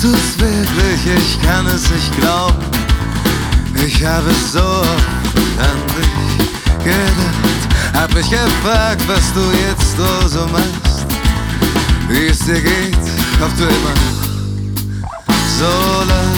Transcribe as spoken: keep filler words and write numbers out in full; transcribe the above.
du's wirklich? Ich kann es nicht glauben. Ich habe so oft an dich gedacht, hab mich gefragt, was du jetzt so, so machst, wie es dir geht, ob du immer noch so lang